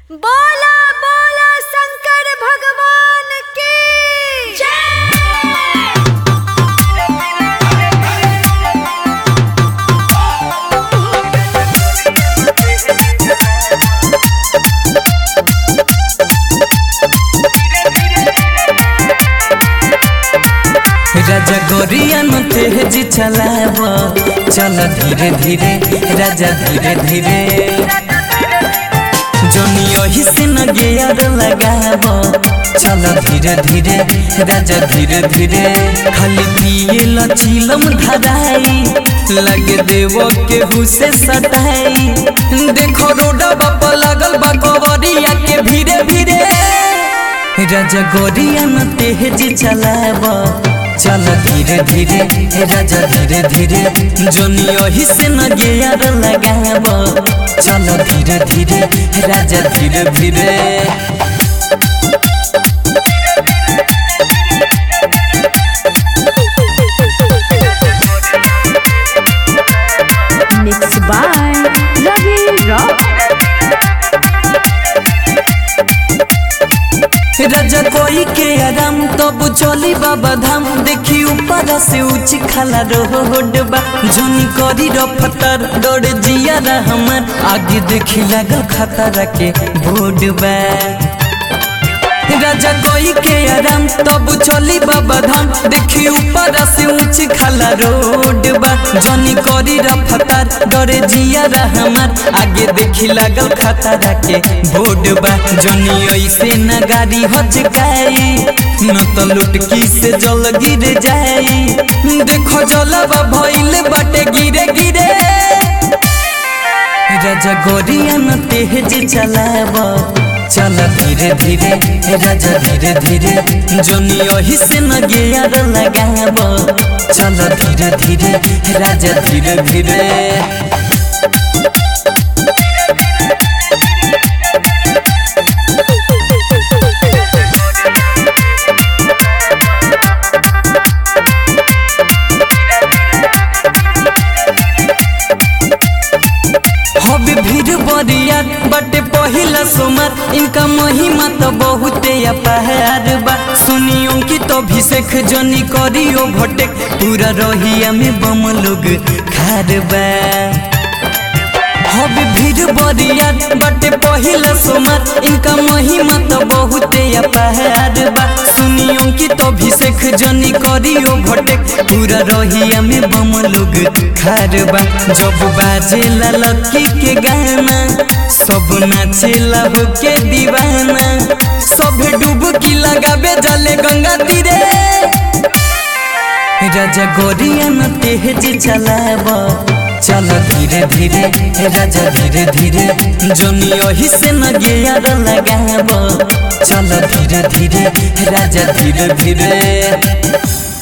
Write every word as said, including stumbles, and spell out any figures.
बोला बोला शंकर भगवान की राजा गोरियन तेज चलाव चल धीरे धीरे राजा धीरे धीरे जोनी यही से न गियर लगाव चल धीरे धीरे राजा धीरे धीरे खाली पिए लचीलम धराई लगे देव केहू से सटाई देखो रोडा बाप लगल बा गोवरिया के भीरे भीरे राजा गोरियन तेज चलाव चल धीरे धीरे राजा धीरे धीरे जोनी यही से न गियर लगाव चल धीरे धीरे राजा धीरे धीरे मिक्स बाय रवि रॉक। राजा कोई के आराम तब चली बाबा धाम देखी ऊपर से ऊंची खाला रोड बा जोनी करी रफ्तार दौड़ जिया हमार आगे देखी लगा खतरा के बोर्ड बा राजा कोई के आराम तब चली बाबा धाम देखी ऊपर से ऊंची खाला रोड बा जोनी करी रफ्तार डरे जिया हमार आगे देखी लागल खतरा के बोर्ड बा जोनी ऐसे न गाड़ी हचकाई न तो लुटकी से जल गिर जाई देखो जलवा भइल बाटे गिरे गिरे राजा गोरियन तेज चलाव चल धीरे धीरे राजा धीरे धीरे जोनी यही से न गियर लगाव चल धीरे धीरे राजा धीरे धीरे हबे भीड़ बरिया बटे पहिला सोमर इनका महिमा तो बहुते अपार बा सुनियो की तो अभिषेक जोनी करियो भटेक पूरा रहिया में बम लोग खार बा हबे भीड़ बरिया बटे पहिला सोमर इनका महिमा तो बहुते अपार बा सुनियो की तो अभिषेक जोनी करियो भटेक पूरा रहिया में बम लोग खार बा जब बाजेला लक्की के गाना सब नाचेला होके दीवाना सब डुबकी लगाबे जले गंगा तीरे राजा गोरियन तेज चलाव चल धीरे धीरे राजा धीरे धीरे जोनी यही से न गियर लगाव चल धीरे धीरे राजा धीरे धीरे।